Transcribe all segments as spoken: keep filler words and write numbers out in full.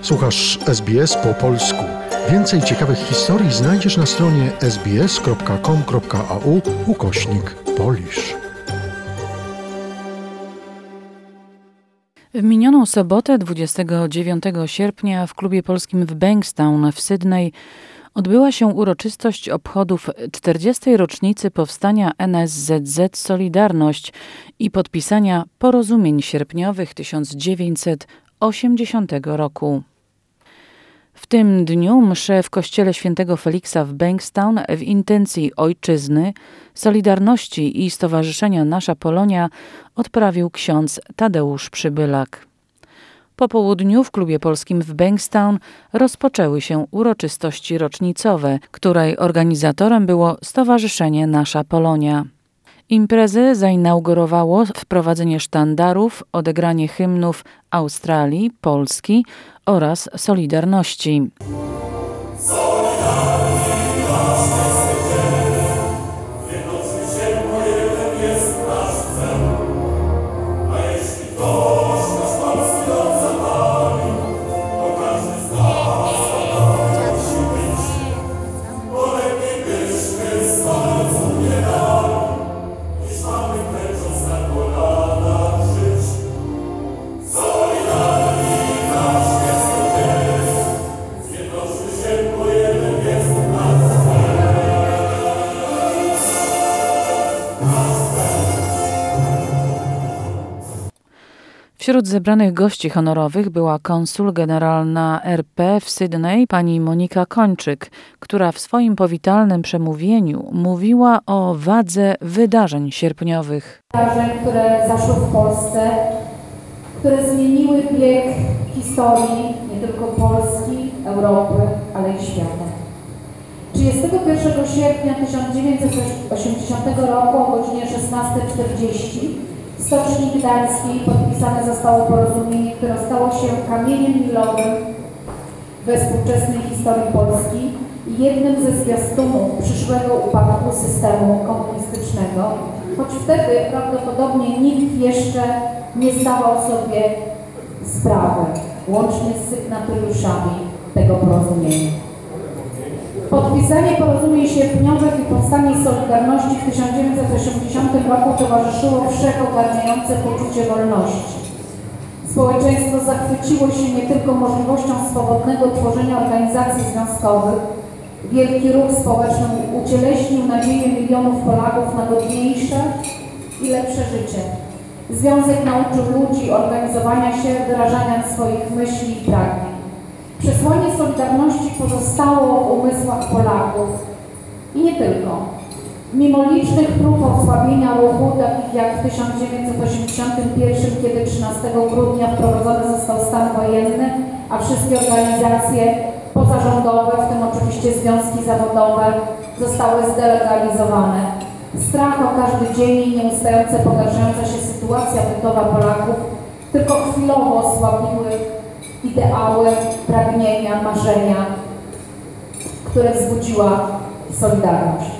Słuchasz S B S po polsku. Więcej ciekawych historii znajdziesz na stronie sbs.com.au ukośnik Polish. W minioną sobotę, dwudziestego dziewiątego sierpnia, w klubie polskim w Bankstown w Sydney odbyła się uroczystość obchodów czterdziestej rocznicy powstania N S Z Z Solidarność i podpisania porozumień sierpniowych tysiąc dziewięćset osiemdziesiątego roku. W tym dniu mszę w kościele świętego Feliksa w Bankstown w intencji Ojczyzny, Solidarności i Stowarzyszenia Nasza Polonia odprawił ksiądz Tadeusz Przybylak. Po południu w klubie polskim w Bankstown rozpoczęły się uroczystości rocznicowe, której organizatorem było Stowarzyszenie Nasza Polonia. Imprezę zainaugurowało wprowadzenie sztandarów, odegranie hymnów Australii, Polski oraz Solidarności. Wśród zebranych gości honorowych była konsul generalna R P w Sydney pani Monika Kończyk, która w swoim powitalnym przemówieniu mówiła o wadze wydarzeń sierpniowych. Wydarzeń, które zaszły w Polsce, które zmieniły bieg historii nie tylko Polski, Europy, ale i świata. trzydziestego pierwszego sierpnia tysiąc dziewięćset osiemdziesiątego roku o godzinie szesnasta czterdzieści w Stoczni Gdańskiej podpisane zostało porozumienie, które stało się kamieniem milowym we współczesnej historii Polski i jednym ze zwiastunów przyszłego upadku systemu komunistycznego, choć wtedy prawdopodobnie nikt jeszcze nie zdawał sobie sprawy, łącznie z sygnatariuszami tego porozumienia. Podpisanie porozumień sierpniowych i powstanie Solidarności w tysiąc dziewięćset osiemdziesiątym roku towarzyszyło wszechogarniające poczucie wolności. Społeczeństwo zachwyciło się nie tylko możliwością swobodnego tworzenia organizacji związkowych, wielki ruch społeczny ucieleśnił nadzieję milionów Polaków na godniejsze i lepsze życie. Związek nauczył ludzi organizowania się, wyrażania swoich myśli i pragnień. Przesłanie Solidarności pozostało w umysłach Polaków i nie tylko. Mimo licznych prób osłabienia ruchu, takich jak w tysiąc dziewięćset osiemdziesiątym pierwszym, kiedy trzynastego grudnia wprowadzony został stan wojenny, a wszystkie organizacje pozarządowe, w tym oczywiście związki zawodowe, zostały zdelegalizowane. Strach o każdy dzień i nieustające pogarszająca się sytuacja bytowa Polaków tylko chwilowo osłabiły ideały, pragnienia, marzenia, które wzbudziła Solidarność.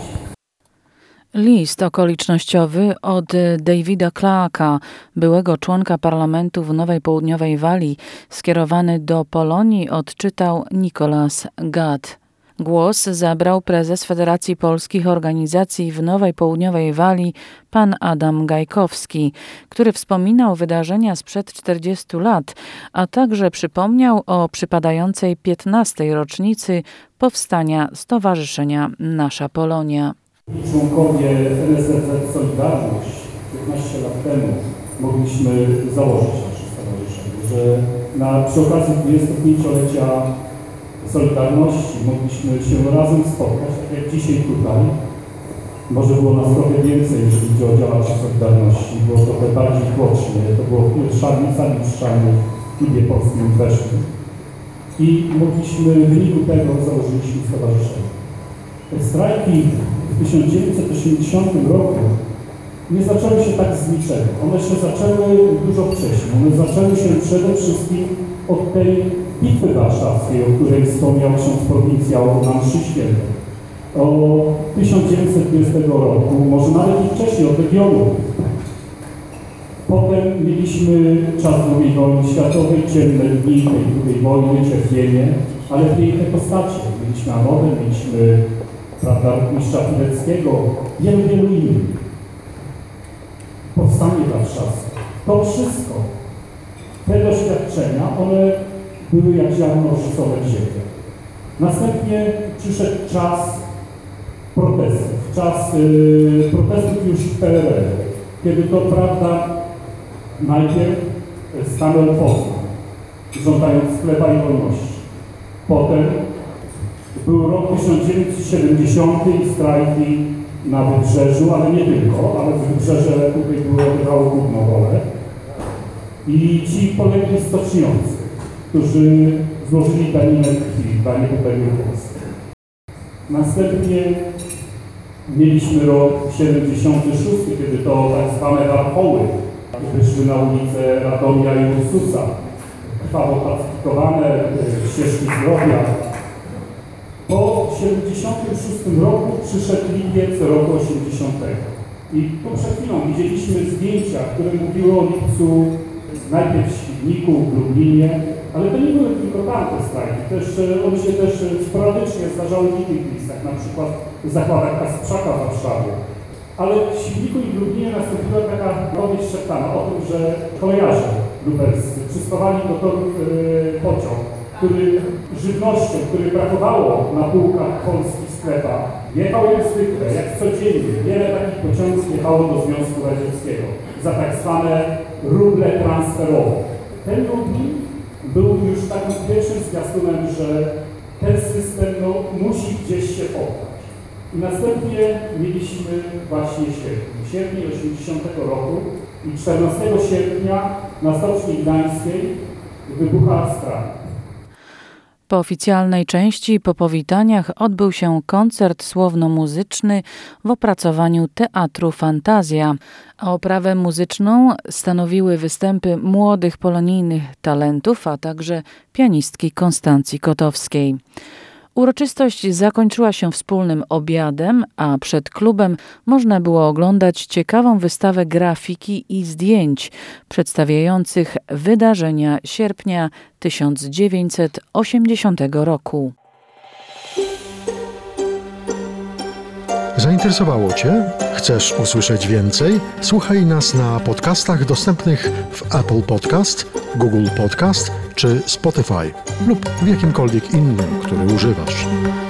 List okolicznościowy od Davida Clarka, byłego członka parlamentu w Nowej Południowej Walii, skierowany do Polonii, odczytał Nicholas Gadd. Głos zabrał prezes Federacji Polskich Organizacji w Nowej Południowej Walii, pan Adam Gajkowski, który wspominał wydarzenia sprzed czterdziestu lat, a także przypomniał o przypadającej piętnastej rocznicy powstania Stowarzyszenia Nasza Polonia. Członkowie N S Z Z Solidarność piętnaście lat temu mogliśmy założyć nasze stowarzyszenie, że na, przy okazji dwudziestopięciolecia Solidarności mogliśmy się razem spotkać, tak jak dzisiaj tutaj. Może było nas trochę więcej, jeżeli chodzi o działaczy Solidarności, było trochę bardziej tłocznie, to było w sali mieszczalnej w klubie polskim weszli i mogliśmy, w wyniku tego założyliśmy stowarzyszenie. Te strajki w tysiąc dziewięćset osiemdziesiątym roku nie zaczęły się tak z niczego. One się zaczęły dużo wcześniej. One zaczęły się przede wszystkim od tej bitwy warszawskiej, o której wspomniał ksiądz prowincjał na mszy świętej. O tysiąc dziewięćset dwudziestego roku, może nawet i wcześniej, od Legionu. Potem mieliśmy czas drugiej wojny światowej, ciemne dni tej drugiej wojny, cierpienie, ale piękne postacie. Mieliśmy Amodę, mieliśmy, prawda, mistrza Pileckiego, wielu, wielu innych. Powstanie warszawskie. To wszystko, te doświadczenia, one były jak ziarno rzucone w ziemię. Następnie przyszedł czas protestów, czas yy, protestów już w P R L, kiedy to, prawda, najpierw stanął Poznań, żądając chleba i wolności. Potem był rok tysiąc dziewięćset siedemdziesiąty i strajki na Wybrzeżu, ale nie tylko, ale Wybrzeże tutaj było odgrywało główną rolę. I ci polegli stoczniący, którzy złożyli daninę krwi, danie popełnił Polskę. Następnie mieliśmy rok siedemdziesiąty szósty, kiedy to tak zwane warchoły wyszły na ulicę Radomia i Ursusa, krwawo pacyfikowane, ścieżki zdrowia. Po siedemdziesiątym szóstym roku przyszedł lipiec roku osiemdziesiątego. I tu przed chwilą widzieliśmy zdjęcia, które mówiły o lipcu najpierw w Świdniku, w Lublinie, ale to nie były tylko tamte strajki. Też, one się też sporadycznie zdarzały w innych miejscach, na przykład w zakładach Kasprzaka w Warszawie. Ale w Świdniku i w Lublinie nastąpiła taka powieść szeptana o tym, że kolejarze lubelscy przyspawali do torów yy, pociąg, który żywnością, który brakowało na półkach w polskich sklepach, jechał jak zwykle, jak codziennie. Wiele takich pociągów jechało do Związku Radzieckiego za tak zwane ruble transferowe. Ten Lublin był już takim pierwszym zwiastunem, że ten system no, musi gdzieś się poddać. I następnie mieliśmy właśnie sierpień. Sierpień osiemdziesiątego roku i czternastego sierpnia na Stoczni Gdańskiej wybucha strajk. Po oficjalnej części po powitaniach odbył się koncert słowno-muzyczny w opracowaniu Teatru Fantazja, a oprawę muzyczną stanowiły występy młodych polonijnych talentów, a także pianistki Konstancji Kotowskiej. Uroczystość zakończyła się wspólnym obiadem, a przed klubem można było oglądać ciekawą wystawę grafiki i zdjęć przedstawiających wydarzenia sierpnia tysiąc dziewięćset osiemdziesiątego roku. Zainteresowało Cię? Chcesz usłyszeć więcej? Słuchaj nas na podcastach dostępnych w Apple Podcast, Google Podcast czy Spotify lub w jakimkolwiek innym, który używasz.